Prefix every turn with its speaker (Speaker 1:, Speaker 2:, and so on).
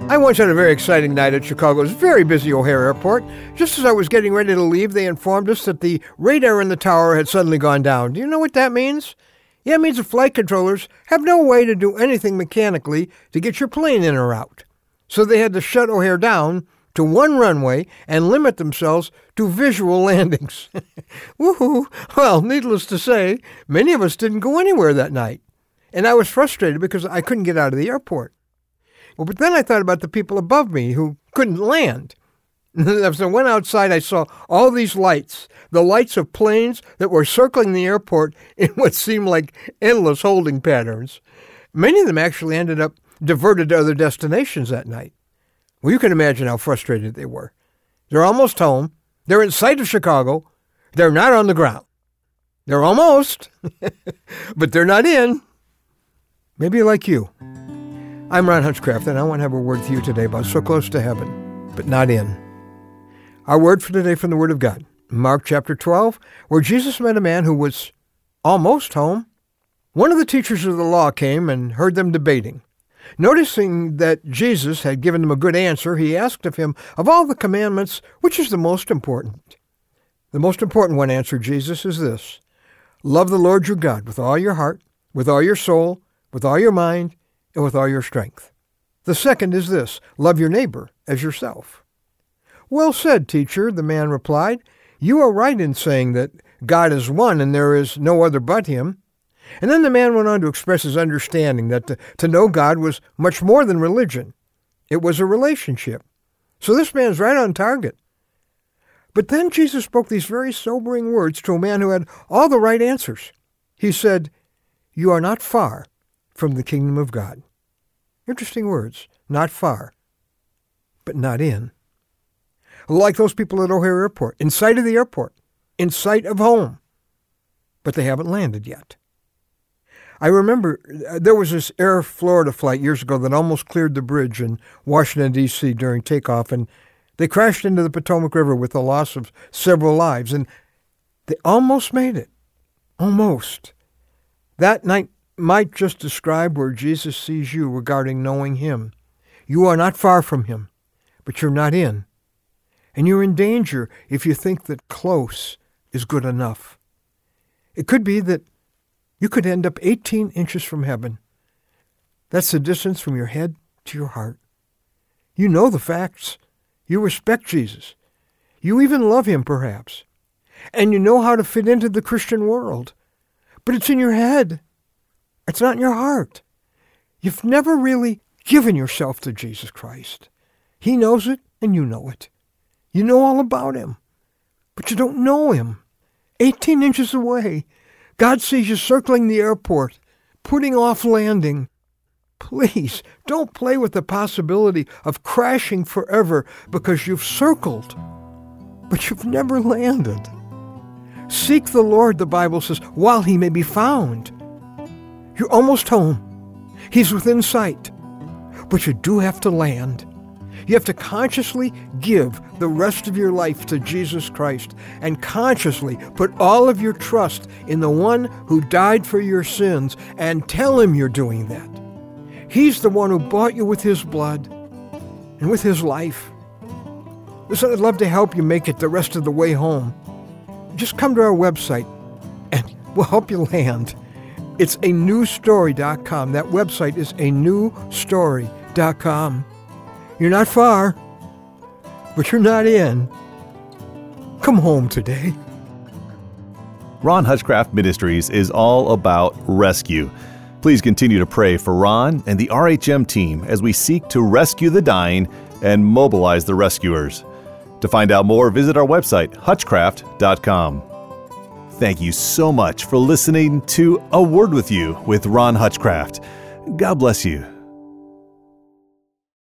Speaker 1: I once had a very exciting night at Chicago's very busy O'Hare Airport. Just as I was getting ready to leave, they informed us that the radar in the tower had suddenly gone down. Do you know what that means? Yeah, it means the flight controllers have no way to do anything mechanically to get your plane in or out. So they had to shut O'Hare down to one runway and limit themselves to visual landings. Woohoo! Well, needless to say, many of us didn't go anywhere that night. And I was frustrated because I couldn't get out of the airport. Well, but then I thought about the people above me who couldn't land. As I went outside, I saw all these lights, the lights of planes that were circling the airport in what seemed like endless holding patterns. Many of them actually ended up diverted to other destinations that night. Well, you can imagine how frustrated they were. They're almost home. They're in sight of Chicago. They're not on the ground. They're almost, but they're not in. Maybe like you. I'm Ron Hutchcraft, and I want to have a word with you today about so close to heaven, but not in. Our word for today from the Word of God, Mark chapter 12, where Jesus met a man who was almost home. One of the teachers of the law came and heard them debating. Noticing that Jesus had given them a good answer, he asked of him, of all the commandments, which is the most important? The most important one, answered Jesus, is this: love the Lord your God with all your heart, with all your soul, with all your mind, and with all your strength. The second is this: love your neighbor as yourself. Well said, teacher, the man replied. You are right in saying that God is one and there is no other but him. And then the man went on to express his understanding that to know God was much more than religion. It was a relationship. So this man's right on target. But then Jesus spoke these very sobering words to a man who had all the right answers. He said, you are not far from the kingdom of God. Interesting words. Not far, but not in. Like those people at O'Hare Airport, in sight of the airport, in sight of home, but they haven't landed yet. I remember there was this Air Florida flight years ago that almost cleared the bridge in Washington, D.C. during takeoff, and they crashed into the Potomac River with the loss of several lives, and they almost made it. Almost. That night might just describe where Jesus sees you regarding knowing him. You are not far from him, but you're not in. And you're in danger if you think that close is good enough. It could be that you could end up 18 inches from heaven. That's the distance from your head to your heart. You know the facts. You respect Jesus. You even love him, perhaps. And you know how to fit into the Christian world. But it's in your head. It's not in your heart. You've never really given yourself to Jesus Christ. He knows it, and you know it. You know all about him, but you don't know him. 18 inches away, God sees you circling the airport, putting off landing. Please, don't play with the possibility of crashing forever because you've circled, but you've never landed. Seek the Lord, the Bible says, while he may be found. You're almost home. He's within sight, but you do have to land. You have to consciously give the rest of your life to Jesus Christ and consciously put all of your trust in the one who died for your sins and tell him you're doing that. He's the one who bought you with his blood and with his life. Listen, I'd love to help you make it the rest of the way home. Just come to our website and we'll help you land. It's anewstory.com. That website is anewstory.com. You're not far, but you're not in. Come home today.
Speaker 2: Ron Hutchcraft Ministries is all about rescue. Please continue to pray for Ron and the RHM team as we seek to rescue the dying and mobilize the rescuers. To find out more, visit our website, hutchcraft.com. Thank you so much for listening to A Word with You with Ron Hutchcraft. God bless you.